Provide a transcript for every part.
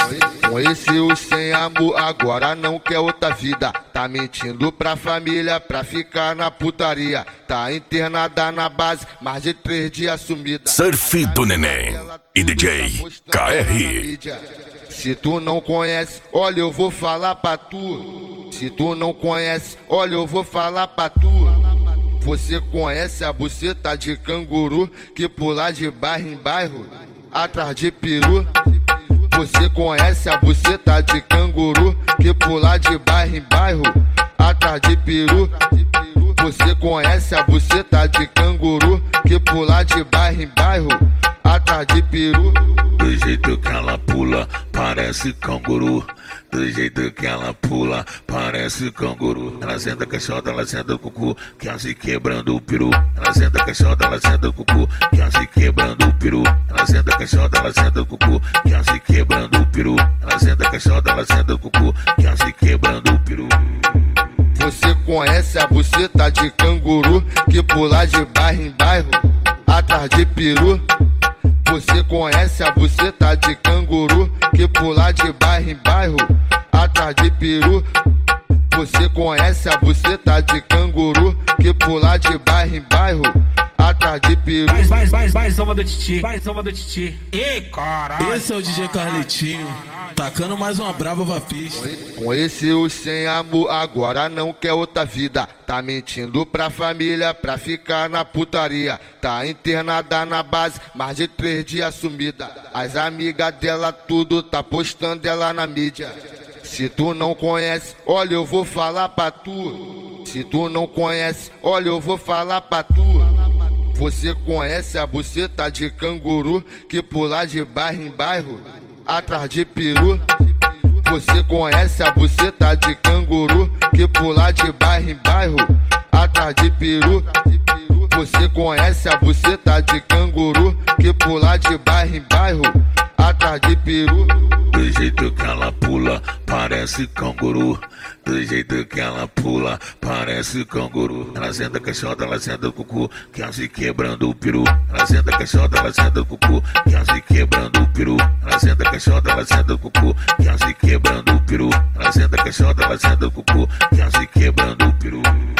Conheceu sem amor, agora não quer outra vida. Tá mentindo pra família pra ficar na putaria. Tá internada na base, mais de 3 dias sumida. Surf do Neném e DJ KR. Se tu não conhece, olha eu vou falar pra tu. Se tu não conhece, olha eu vou falar pra tu. Você conhece a buceta de canguru que pula de bairro em bairro, atrás de peru? Você conhece a buceta de canguru que pula de bairro em bairro, atrás de peru? Você conhece a buceta de canguru que pula de bairro em bairro, atrás de peru? Do jeito que ela pula, parece canguru. Do jeito que ela pula, parece canguru. Ela senta caixota, ela senta o cucu, que ela se quebrando o peru. Ela senta caixota, ela senta o cucu, que ela se quebrando o peru. Ela senta caixota, ela senta o cucu, que ela se quebrando o peru. Ela senta caixota, ela senta o cucu, que ela se quebrando o peru. Você conhece a buceta de canguru que pula de bairro em bairro, atrás de peru? Você conhece a buceta de canguru que pula de bairro em bairro, atrás de peru? Você conhece a buceta de canguru que pula de bairro em bairro, atrás de peru? Mais uma do Titi, mais uma do Titi. Ei, caralho. Esse é o DJ Carletinho, tacando mais uma brava pra pista. Conheceu sem amor, agora não quer outra vida. Tá mentindo pra família pra ficar na putaria. Tá internada na base, mais de 3 dias sumida. As amigas dela tudo tá postando ela na mídia. Se tu não conhece, olha eu vou falar pra tu. Se tu não conhece, olha eu vou falar pra tu. Você conhece a buceta de canguru que pula de bairro em bairro, atrás de peru? Você conhece a buceta de canguru que pula de bairro em bairro, atrás de peru? Você conhece a buceta de canguru que pula de bairro em bairro, atrás de peru? Do jeito que ela pula, parece canguru. Do jeito que ela pula, parece canguru. Ela senta caixota, ela senta o cucu, que ela se quebrando o peru. Ela senta caixota, ela senta o cucu, que ela se quebrando o peru. Ela senta caixota, ela senta o cucu, que ela se quebrando o peru. Ela senta caixota, ela senta o cucu, que ela se quebrando o peru.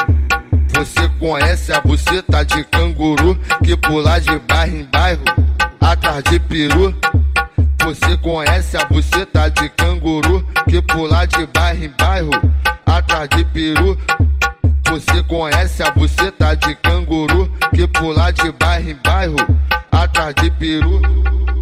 Você conhece a buceta de canguru que pula de bairro em bairro, atrás de peru? Você conhece a buceta de canguru que pula de bairro em bairro, atrás de peru? Você conhece a buceta de canguru que pula de bairro em bairro, atrás de peru?